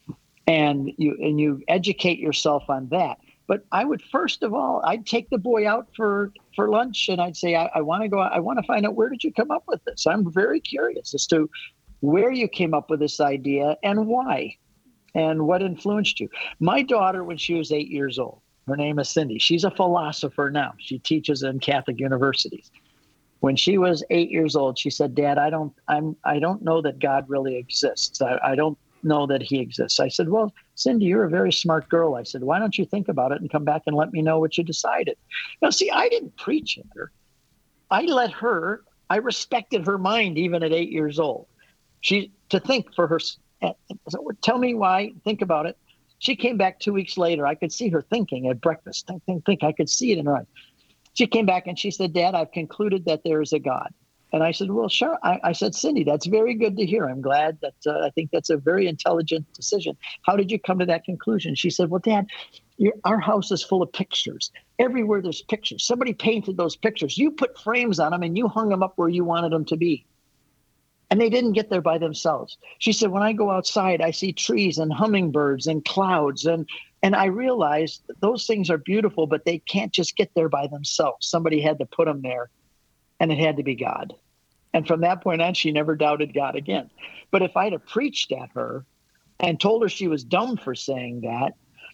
And you and you educate yourself on that. But I would, first of all, I'd take the boy out for, for lunch and I'd say, I, I want to go, I want to find out, where did you come up with this? I'm very curious as to where you came up with this idea and why, and what influenced you. My daughter, when she was eight years old, her name is Cindy. She's a philosopher now. She teaches in Catholic universities. When she was eight years old, she said, Dad, I don't, I'm, I don't know that God really exists. I, I don't know that he exists. I said, well, Cindy, you're a very smart girl. I said, why don't you think about it and come back and let me know what you decided? Now, see, I didn't preach at her. I let her, I respected her mind even at eight years old. She, to think for her, so tell me why, think about it. She came back two weeks later. I could see her thinking at breakfast. Think, think, think. I could see it in her eyes. She came back and she said, Dad, I've concluded that there is a God. And I said, well, sure. I, I said, Cindy, that's very good to hear. I'm glad that uh, I think that's a very intelligent decision. How did you come to that conclusion? She said, well, Dad, your, our house is full of pictures. Everywhere there's pictures. Somebody painted those pictures. You put frames on them and you hung them up where you wanted them to be. And they didn't get there by themselves. She said, when I go outside, I see trees and hummingbirds and clouds. And, and I realized that those things are beautiful, but they can't just get there by themselves. Somebody had to put them there, and it had to be God. And from that point on, she never doubted God again. But if I'd have preached at her and told her she was dumb for saying that,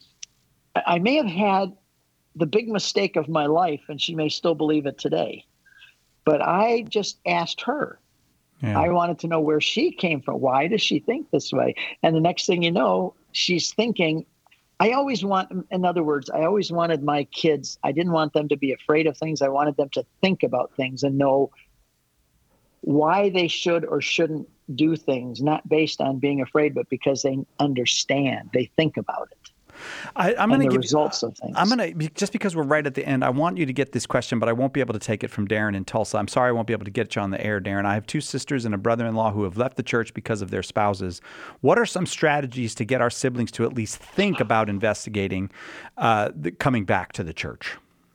I may have had the big mistake of my life, and she may still believe it today. But I just asked her. Yeah. I wanted to know where she came from. Why does she think this way? And the next thing you know, she's thinking, I always want, in other words, I always wanted my kids, I didn't want them to be afraid of things. I wanted them to think about things and know why they should or shouldn't do things, not based on being afraid, but because they understand, they think about it. I, I'm going to give results of things. I'm going to, just because we're right at the end, I want you to get this question, but I won't be able to take it from Darren in Tulsa. I'm sorry I won't be able to get you on the air, Darren. I have two sisters and a brother-in-law who have left the church because of their spouses. What are some strategies to get our siblings to at least think about investigating uh, the, coming back to the church?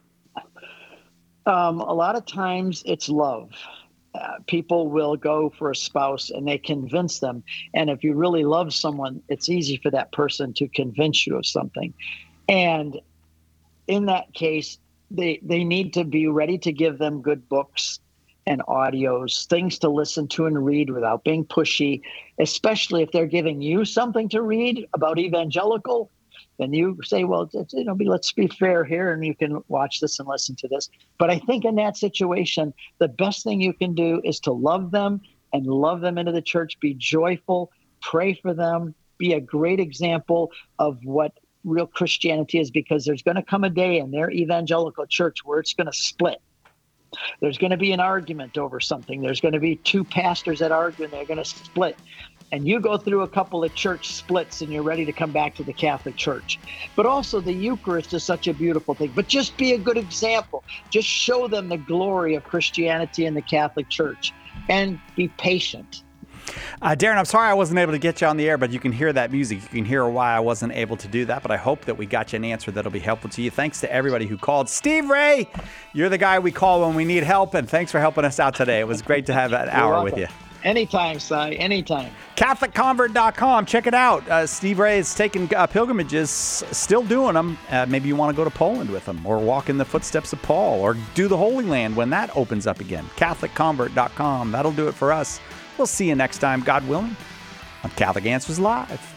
Um, a lot of times it's love. Uh, people will go for a spouse and they convince them. And if you really love someone, it's easy for that person to convince you of something. And in that case, they, they need to be ready to give them good books and audios, things to listen to and read without being pushy, especially if they're giving you something to read about evangelical. Then you say, well, it's, you know, let's be fair here, and you can watch this and listen to this. But I think in that situation, the best thing you can do is to love them and love them into the church, be joyful, pray for them, be a great example of what real Christianity is, because there's going to come a day in their evangelical church where it's going to split. There's going to be an argument over something. There's going to be two pastors that argue, and they're going to split. and you go through a couple of church splits and you're ready to come back to the Catholic Church. But also the Eucharist is such a beautiful thing. But just be a good example. Just show them the glory of Christianity and the Catholic Church, and be patient. Uh, Darren, I'm sorry I wasn't able to get you on the air, but you can hear that music. You can hear why I wasn't able to do that, but I hope that we got you an answer that'll be helpful to you. Thanks to everybody who called. Steve Ray, you're the guy we call when we need help, and thanks for helping us out today. It was great to have an hour welcome. with you. Anytime, Si, anytime. Catholic Convert dot com. Check it out. Uh, Steve Ray is taking uh, pilgrimages, still doing them. Uh, maybe you want to go to Poland with him, or walk in the footsteps of Paul, or do the Holy Land when that opens up again. Catholic Convert dot com. That'll do it for us. We'll see you next time, God willing, on Catholic Answers Live.